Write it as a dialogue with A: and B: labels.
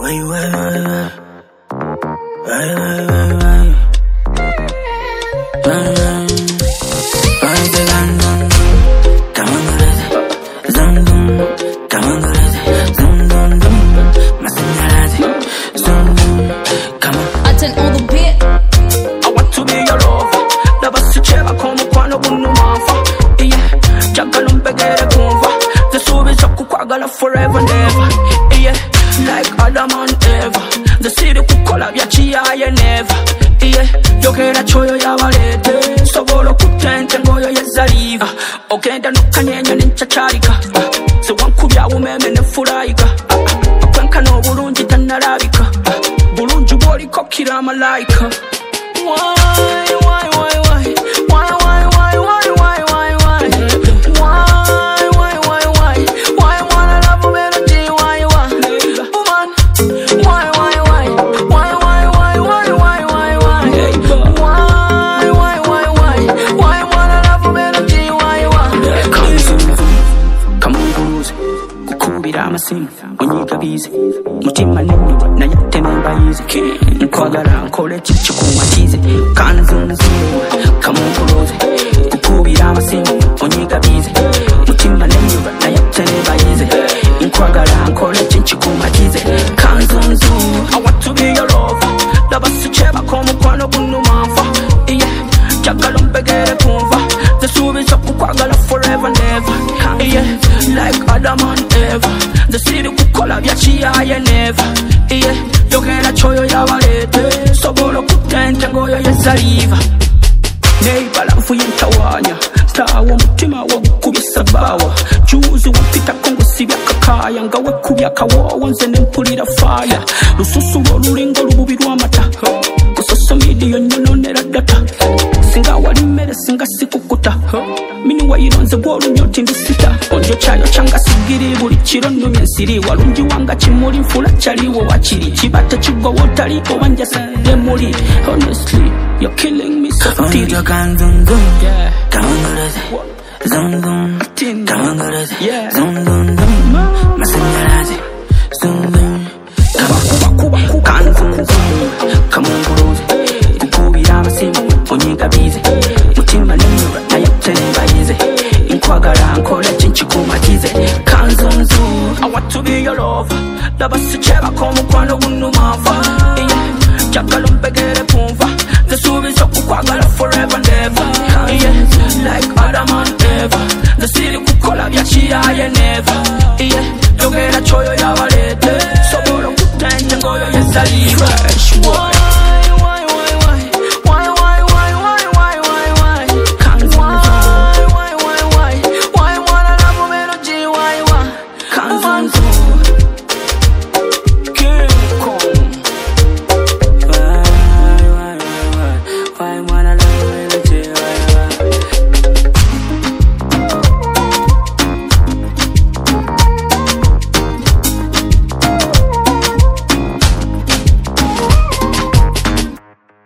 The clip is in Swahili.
A: Forever and ever, yeah, like Adam and Eva. The city could call up your chia and never, yeah. Yo que la choyo ya valete, so bolo kutente ngoyo ya zaliva. Okenda no kanyenya ninchacharika, so wankubya umeme ne furaika. Akwenka no bulungi tanarabika, bulungi boli kokira malaika. Why? Onyigabize mutima nenyuba naye tenembayize nkwagala nkole kikumatize kanzunzunwa kamunkuloze kukubira amasimu onyigabize mutima nenyuba naye tenembayize nkwagala nkole kikumatize kanzunzunwa. I want to be your lover labasucheba komukwano gunumanfa yeah jagala mbegere kumva zesubisa kukwagala forever and ever yeah like Adam and Eva. The city could call up your chia and never, yeah. Yo que la choyo ya valete, so bolo kutente ngoyo ya saliva. Neighbor la mfuyintawanya, tawa mutima wa gukubisa bawa. Juzi wapita kongo sibya kakaya, ngawe kubya kawo nze nempulira fire. Lususu olulingo lububirwa mata, kusoso midiyo nyononera data. Singa wali mere singa sikukuta, mini wayironze gwolunyoti ndisita. Onjo chayo changa sigiri buli chiro numye nsiri. Walungi wanga chimuli mfula chaliwo wachiri. Chibata chigwa wotali owanja sademuli. Honestly, you're killing me softly.
B: Onjo kanzunzun, kamangaraze. Zunzun, kamangaraze. Zunzun, masanyaraze. Zunzun, kanzunzun, kamunguruze. Kukubira amasimu, onyigabize. Mutima nenyuba naye tenembayize. Nkwagala nkole kikumatize kanzunzu.
A: I want to be your lover labasucheba komukwano gunumanfa yeah jagala mbegere kumva zesubisa kukwagala forever and ever yeah like Adam and Eva. The city could call up your chia and never yeah yo que la choyo ya vale